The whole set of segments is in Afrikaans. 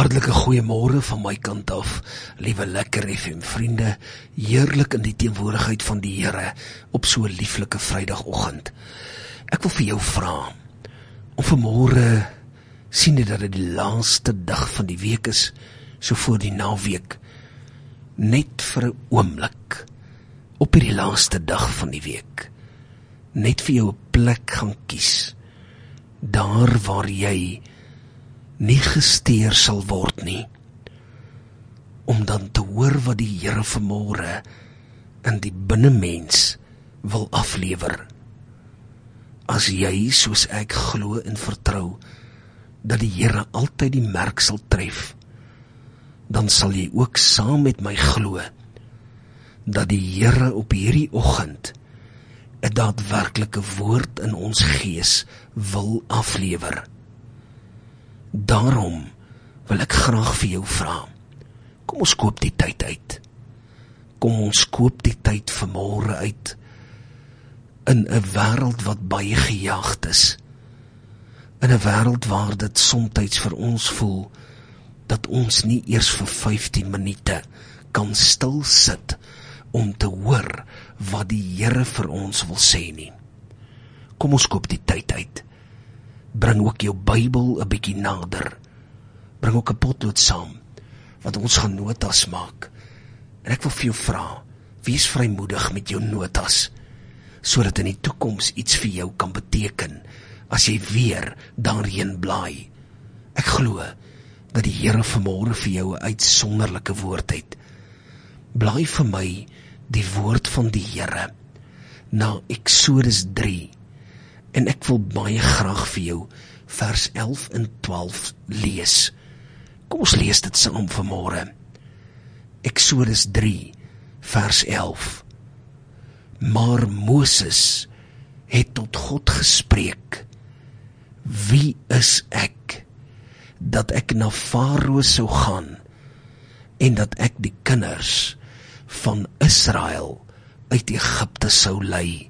Hartlike goeiemôre van my kant af, liewe Lekker FM vriende, heerlik in die teenwoordigheid van die Here op so 'n lieflike Vrydagoggend. Ek wil vir jou vra om vanmôre, sien jy dat dit die laaste dag van die week is, so voor die naweek, net vir 'n oomblik, op hierdie laaste dag van die week, net vir jou 'n plek gaan kies, daar waar jy nie gesteer sal word nie, om dan te hoor wat die Here vanmôre in die binnemens wil aflewer. As jy, soos ek glo en vertrou, dat die Here altyd die merk sal tref, dan sal jy ook saam met my glo, dat die Here op hierdie oggend 'n daadwerklike woord in ons gees wil aflewer. Daarom wil ek graag vir jou vra, kom ons koop die tyd uit. Kom ons koop die tyd vanmôre uit, in 'n wêreld wat baie gejaagd is, in 'n wêreld waar dit soms vir ons voel, dat ons nie eers vir 15 minute kan stil sit, om te hoor wat die Here vir ons wil sê nie. Kom ons koop die tyd uit. Bring ook jou Bybel 'n bietjie nader. Bring ook 'n potlood saam, want ons gaan notas maak. En ek wil vir jou vra, wees vrymoedig met jou notas, sodat in die toekoms iets vir jou kan beteken, as jy weer daarheen blaai. Ek glo, dat die Here vanmôre vir jou 'n uitsonderlike woord het. Blaai vir my die woord van die Here, na Eksodus 3, en ek wil baie graag vir jou vers 11 en 12 lees. Kom ons lees dit saam vanmôre. Eksodus 3, vers 11. Maar Moses het tot God gespreek, wie is ek, dat ek na Farao sou gaan, en dat ek die kinders van Israel uit Egipte sou lei?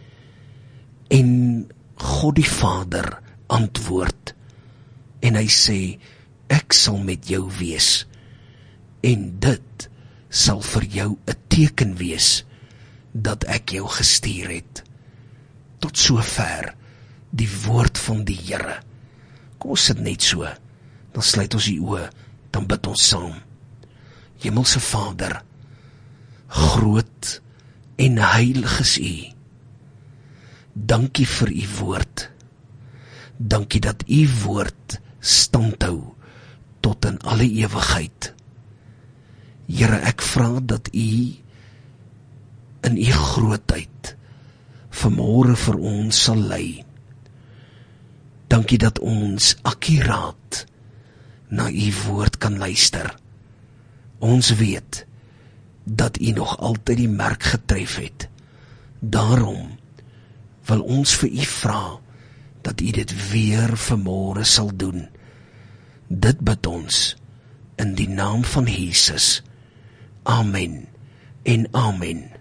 En God die Vader antwoord, en hy sê, ek sal met jou wees, en dit sal vir jou 'n teken wees, dat ek jou gestuur het. Tot sover die woord van die Here. Kom ons sit net so, dan sluit ons die oë, dan bid ons saam. Hemelse Vader, groot en heilig is U. Dankie vir U woord. Dankie dat U woord standhou tot in alle ewigheid. Here, ek vra dat U in U grootheid vanmôre vir ons sal lei. Dankie dat ons akkuraat na U woord kan luister. Ons weet dat U nog altyd die merk getref het. Daarom wil ons vir U vra dat U dit weer vanmôre sal doen. Dit bid ons in die naam van Jesus. Amen en amen.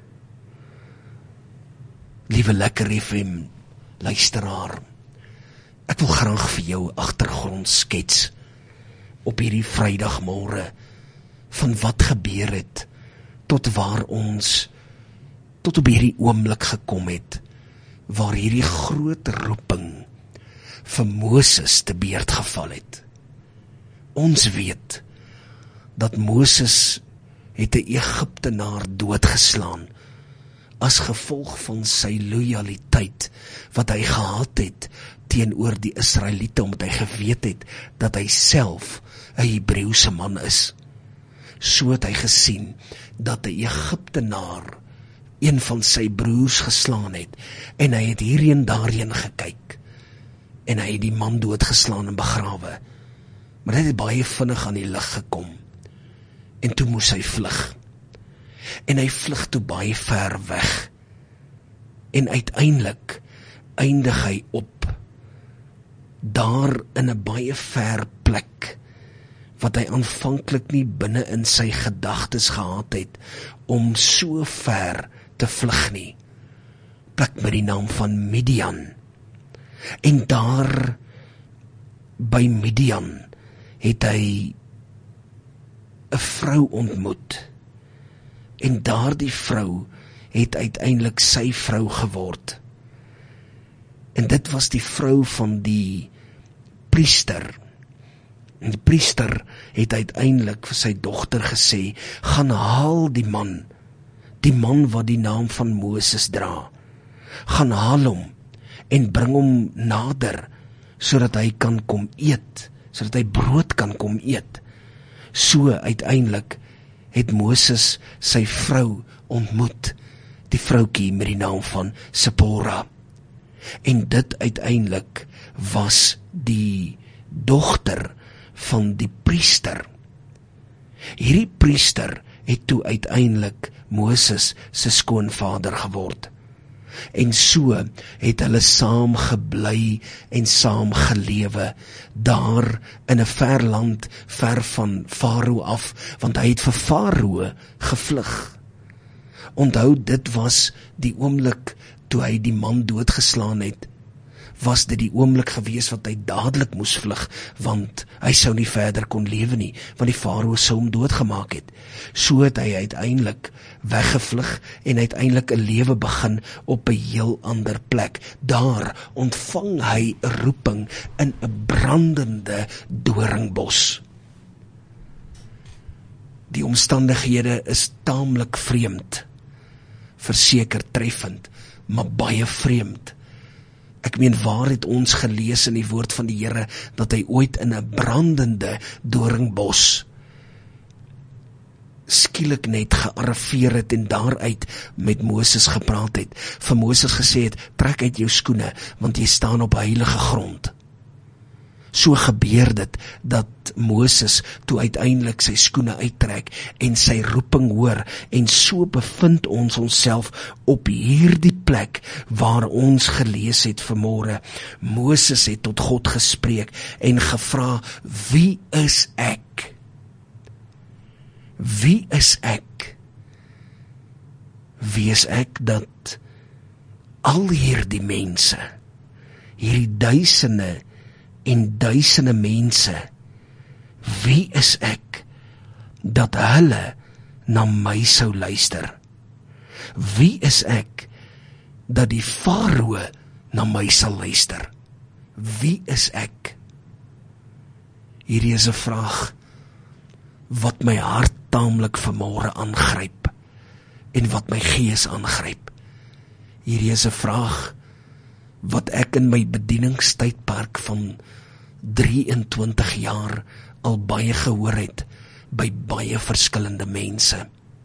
Liewe Lekker FM luisteraar, ek wil graag vir jou agtergrond skets op hierdie Vrydagmôre van wat gebeur het, tot waar ons tot op hierdie oomblik gekom het, waar hierdie groot roeping vir Moses te beurt geval het. Ons weet dat Moses het 'n Egiptenaar doodgeslaan as gevolg van sy lojaliteit wat hy gehad het teenoor die Israeliete, omdat hy geweet het dat hy self 'n Hebreëse man is. So het hy gesien dat 'n Egiptenaar een van sy broers geslaan het, en hy het hierheen daarheen gekyk, en hy het die man doodgeslaan en begrawe. Maar hy het baie vinnig aan die lig gekom, en toe moes hy vlug, en hy vlug toe baie ver weg, en uiteindelik eindig hy op daar in 'n baie ver plek, wat hy aanvanklik nie binne in sy gedagtes gehad het, om so ver te vlug nie. Plek met die naam van Midian. En daar by Midian het hy 'n vrou ontmoet. En daardie vrou het uiteindelik sy vrou geword. En dit was die vrou van die priester. En die priester het uiteindelik vir sy dogter gesê, gaan haal die man wat die naam van Moses dra. Gaan haal hom en bring hom nader, sodat hy kan kom eet, sodat hy brood kan kom eet. So uiteindelik het Moses sy vrou ontmoet, die vroukie met die naam van Sipora. En dit uiteindelik was die dogter van die priester. Hierdie priester het toe uiteindelik Moses se skoonvader geword. En so het hulle saam gebly en saam gelewe, daar in 'n ver land, ver van Farao af, want hy het vir Farao gevlug. Onthou, dit was die oomblik toe hy die man doodgeslaan het, was dit die oomblik gewees wat hy dadelik moes vlug, want hy sou nie verder kon lewe nie, want die Farao sou hom doodgemaak het. So het hy uiteindelik weggevlug en uiteindelik 'n lewe begin op 'n heel ander plek. Daar ontvang hy 'n roeping in 'n brandende doringbos. Die omstandighede is taamlik vreemd, verseker treffend, maar baie vreemd. Ek meen, waar het ons gelees in die woord van die Here, dat hy ooit in 'n brandende doringbos skielik net gearriveer het en daaruit met Moses gepraat het, vir Moses gesê het, trek uit jou skoene, want jy staan op heilige grond. So gebeur dit, dat Moses toe uiteindelik sy skoene uittrek en sy roeping hoor, en so bevind ons onsself op hierdie plek waar ons gelees het vanmôre. Moses het tot God gespreek en gevra, wie is ek? Wie is ek? Wie is ek dat al hierdie mense, hierdie duisende en duisende mense, wie is ek dat hulle na my sou luister? Wie is ek dat die Farao na my sal luister? Wie is ek? Hierdie is 'n vraag wat my hart taamlik vanmôre aangryp en wat my gees aangryp. Hierdie is 'n vraag wat ek in my bedieningstydperk van 23 jaar al baie gehoor het by baie verskillende mense.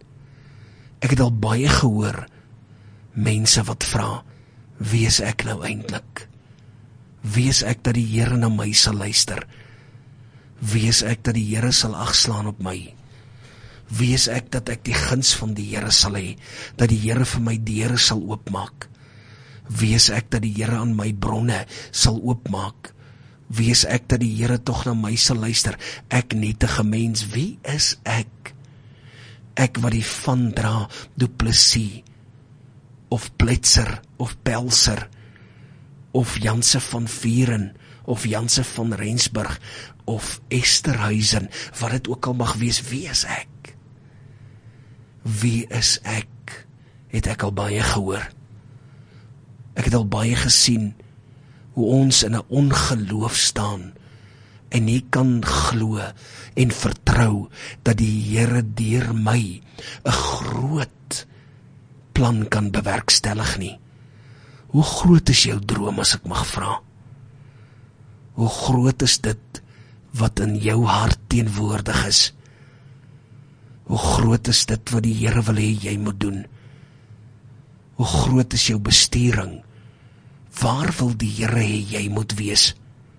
Ek het al baie gehoor mense wat vra, wie is ek nou eintlik? Wie is ek dat die Here na my sal luister? Wie is ek dat die Here sal agslaan op my? Wie is ek dat ek die guns van die Here sal hê, dat die Here vir my deure sal oopmaak? Wie is ek dat die Here aan my bronne sal oopmaak? Wie is ek dat die Here tog na my sal luister? Ek nietige mens, wie is ek? Ek wat die van dra, Du Plessis, of Pletser, of Pelser, of Janse van Vuren, of Janse van Rensburg, of Esterhuizen, wat dit ook al mag wees, wie is ek? Wie is ek? Het ek al baie gehoor. Ek het al baie gesien hoe ons in 'n ongeloof staan en nie kan glo en vertrou dat die Here deur my 'n groot plan kan bewerkstellig nie. Hoe groot is jou droom, as ek mag vra? Hoe groot is dit wat in jou hart teenwoordig is? Hoe groot is dit wat die Here wil hê jy moet doen? Hoe groot is jou besturing? Waar wil die Here hê jy moet wees?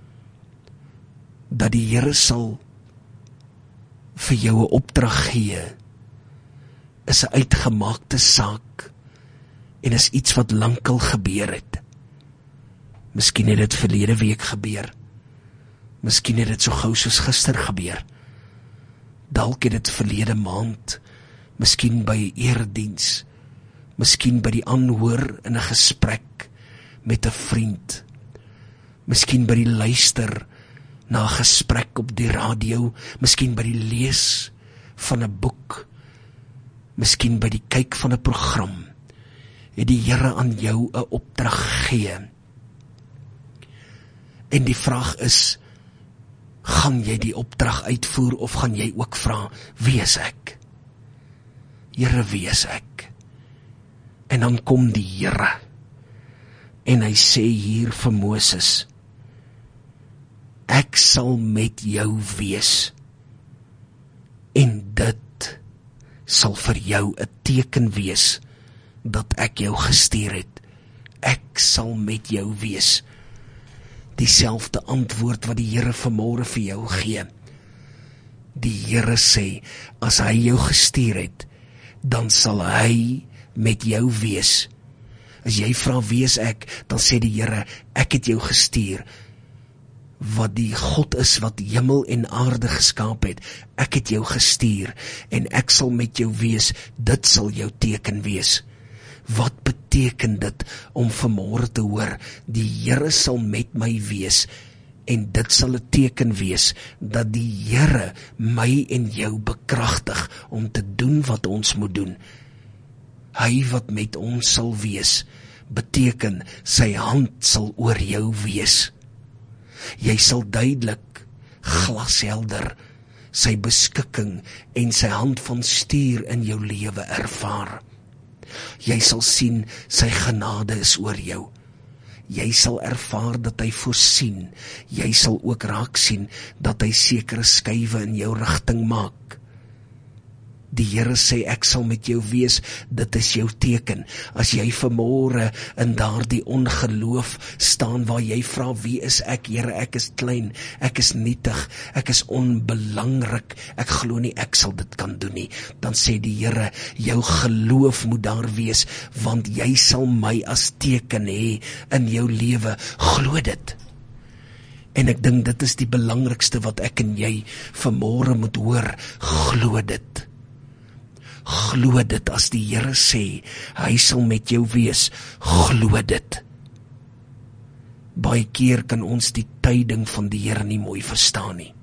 Dat die Here sal vir jou 'n opdrag gee, is 'n uitgemaakte saak en is iets wat lankal gebeur het. Miskien het dit verlede week gebeur. Miskien het dit so gou soos gister gebeur. Dalk het dit verlede maand, miskien by 'n erediens, miskien by die aanhoor in 'n gesprek met 'n vriend, miskien by die luister na 'n gesprek op die radio, miskien by die lees van 'n boek, miskien by die kyk van 'n program, het die Here aan jou 'n opdrag gegee. En die vraag is, gaan jy die opdrag uitvoer of gaan jy ook vra, wie is ek? Here, wie is ek? En dan kom die Here en hy sê hier vir Moses, ek sal met jou wees en dit sal vir jou 'n teken wees dat ek jou gestuur het. Ek sal met jou wees. Dieselfde antwoord wat die Here vanmôre vir jou gee. Die Here sê, as hy jou gestuur het, dan sal hy met jou wees. As jy vra wie is ek, dan sê die Here, ek het jou gestuur. Wat die God is wat hemel en aarde geskaap het, ek het jou gestuur en ek sal met jou wees, dit sal jou teken wees. Wat beteken dit om vanmôre te hoor, die Here sal met my wees en dit sal 'n teken wees dat die Here my en jou bekragtig om te doen wat ons moet doen. Hy wat met ons sal wees, beteken sy hand sal oor jou wees. Jy sal duidelik, glashelder, sy beskikking en sy hand van stuur in jou lewe ervaar. Jy sal sien, sy genade is oor jou. Jy sal ervaar dat hy voorsien. Jy sal ook raak sien dat hy sekere skuwe in jou rigting maak. Die Here sê, ek sal met jou wees, dit is jou teken. As jy vanmôre in daardie ongeloof staan waar jy vra, wie is ek? Here, ek is klein, ek is nietig, ek is onbelangrik, ek glo nie ek sal dit kan doen nie. Dan sê die Here, jou geloof moet daar wees, want jy sal my as teken hê in jou lewe. Glo dit. En ek dink dit is die belangrikste wat ek en jy vanmôre moet hoor. Glo dit. Glo dit. As die Here sê, hy sal met jou wees, glo dit. Baie keer kan ons die tyding van die Here nie mooi verstaan nie.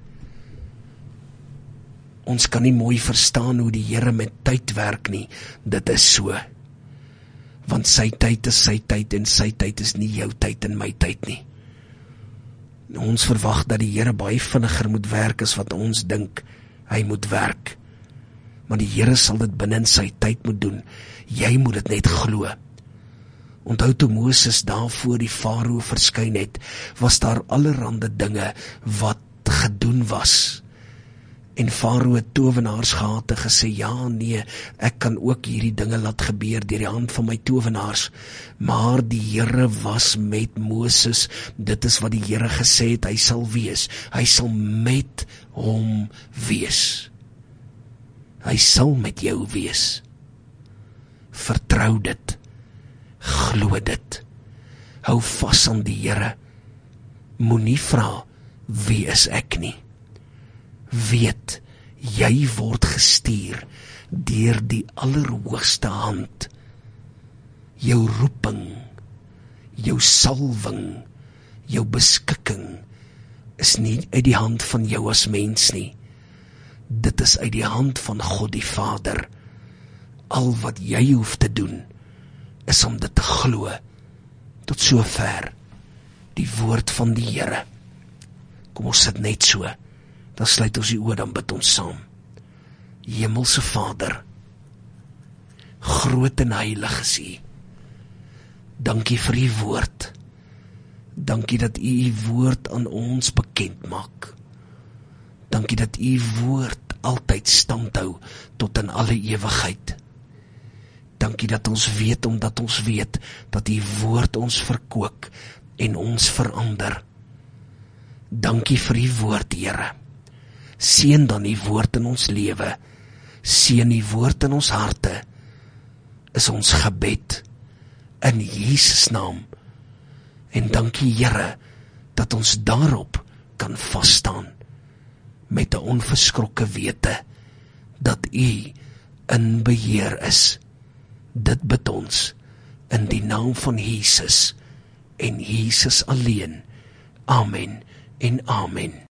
Ons kan nie mooi verstaan hoe die Here met tyd werk nie. Dit is so. Want sy tyd is sy tyd en sy tyd is nie jou tyd en my tyd nie. Ons verwag dat die Here baie vinniger moet werk as wat ons dink hy moet werk. Maar die Here sal dit binne in sy tyd moet doen. Jy moet dit net glo. Onthou toe Moses daar voor die Farao verskyn het, was daar allerhande dinge wat gedoen was. En Farao het towenaars gehad en gesê, ja, nee, ek kan ook hierdie dinge laat gebeur deur die hand van my towenaars. Maar die Here was met Moses. Dit is wat die Here gesê het, hy sal wees. Hy sal met hom wees. Hy sal met jou wees. Vertrou dit. Glo dit. Hou vas aan die Here. Moenie vra, wie is ek nie. Weet, jy word gestuur deur die Allerhoogste hand. Jou roeping, jou salwing, jou beskikking is nie uit die hand van jou as mens nie. Dit is uit die hand van God die Vader. Al wat jy hoef te doen, is om dit te glo. Tot sover die woord van die Here. Kom ons sit net so. Dan sluit ons die oë, dan bid ons saam. Hemelse Vader, groot en heilig is U. Dankie vir U woord. Dankie dat U woord aan ons bekend maak. Dankie dat U woord altyd standhou tot in alle ewigheid. Dankie dat ons weet, omdat ons weet, dat U woord ons verkoop en ons verander. Dankie vir U woord, Here. Seën dan U woord in ons lewe. Seën U woord in ons harte. Is ons gebed in Jesus naam. En dankie, Here, dat ons daarop kan vasstaan met 'n onverskrokke wete dat U in beheer is. Dit bid ons in die naam van Jesus en Jesus alleen. Amen en amen.